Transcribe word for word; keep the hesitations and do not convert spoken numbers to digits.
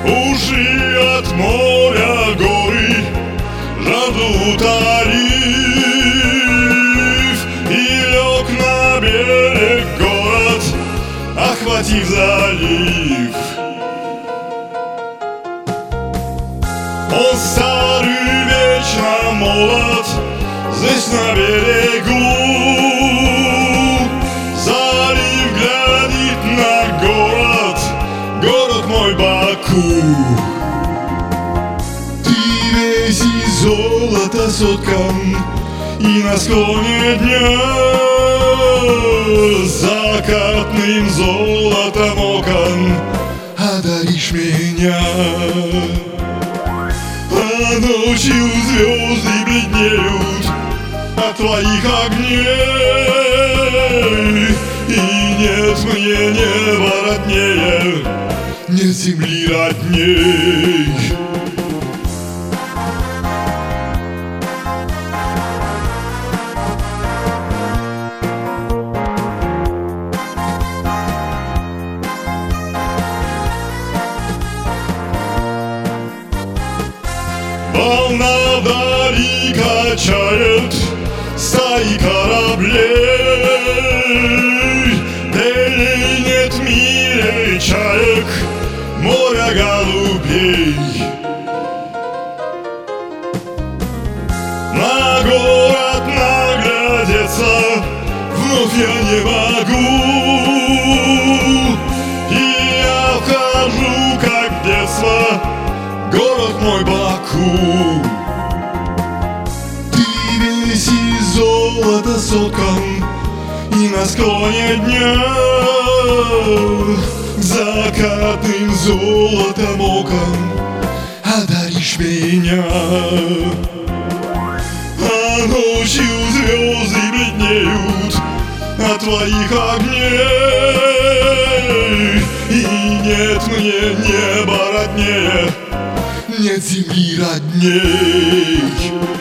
Ушли от моря горы, жажду утолив, и лег на берег город, охватив залив. Он старый, вечно молод, здесь на берегу. Залив глядит на город, город мой Баку. Ты весь из золота соткан, и на склоне дня закатным золотом окон одаришь меня. А ночью звезды бледнеют от твоих огней, и нет мне неба роднее, нет земли родней. Волна вдали качает стаи кораблей, дней нет в мире чаек, моря голубей. На город наглядеться вновь я не могу, и я вхожу, как в детство, город мой Баку. Ты весь из золота соткан, и на склоне дня закатным золотом окон одаришь меня. А ночью звезды бледнеют от твоих огней, и нет мне неба роднее, нет земли родней.